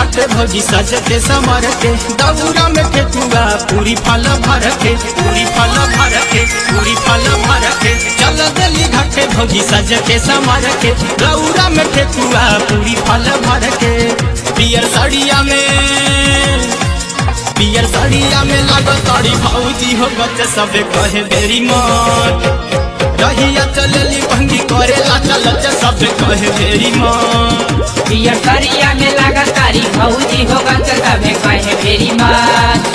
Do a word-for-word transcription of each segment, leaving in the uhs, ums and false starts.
घाटे भौजी सज के समर के दौरा में ठेकुआ पूरी फल भर के पूरी फल भर के पूरी फल भर के चल दिल्ली घाटे भौजी सज के समर के दौरा में ठेकुआ पूरी फल भर के पियर साड़िया में पियर साड़िया में लागो साड़ी भौजी हो गच सब कहे बेरी मत रहिया चलली भंगी करे लाचा लचा सब कहे बेरी मत पियर साड़िया में लागा तारी भौजी हो गच सब कहे बेरी मत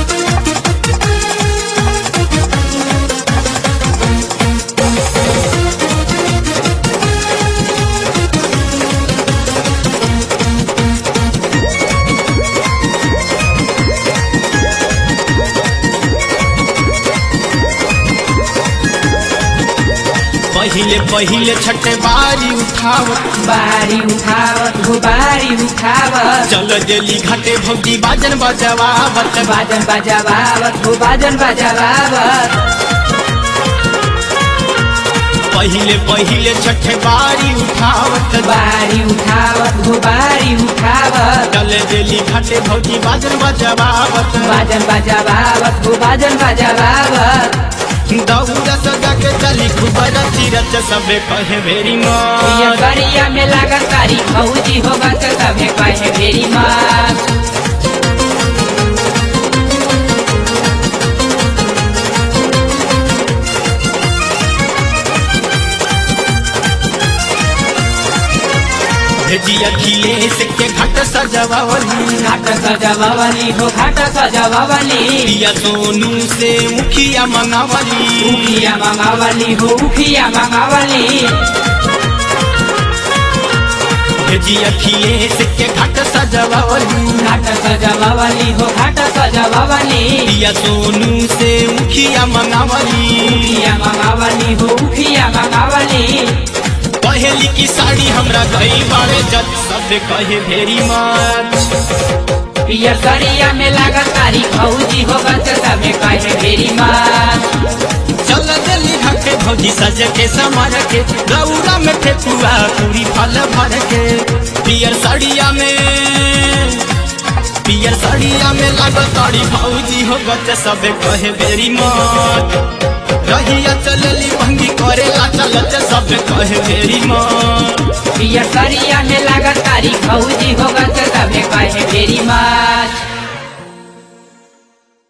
पहिले पहिले छठे बारी उठावत बारी उठावत हो बारी उठावत चल दिल्ली घाटे भौजी बाजन बजवावत बाजन बजवावत हो बाजन बजवावत पहिले पहिले छठे बारी उठावत बारी उठावत हो बारी उठावत चल दिल्ली घाटे भौजी बाजन बजवावत बाजन बजवावत हो बाजन बजवावत दौरा सजा के चली खूब रची रच सबे कहे बेरी पियर मत साड़िया में लागा तारी भौजी हो गच सब कहे बेरी मत भेजिया खिलेश के घाट सजवावली घाट सजवावली हो घाट सजवावली पिया सोनू से मुखिया मंगावली उखिया मंगावली हो उखिया मंगावली भेजिया खिलेश के घाट सजवावली घाट सजवावली हो घाट सजवावली पिया सोनू से मुखिया मंगावली उखिया मंगावली हो उखिया मंगावली पहली की साड़ी हमरा गई बारे जत सब कहे भेरी मत पियर साड़िया में लागा तारी भौजी हो गच सब कहे बेरी मत चल दिल्ली घाटे भौजी सज के समर के दौरा में ठेकुआ पूरी फल भर के पियर साड़िया में पियर साड़िया में लागो साड़ी भौजी हो गच सब कहे बेरी मत रहिया चलली भंगी करे लाचा लचा सब कहे बेरी मत पियर साड़िया में लागा तारी भौजी हो गच सब कहे बेरी मत।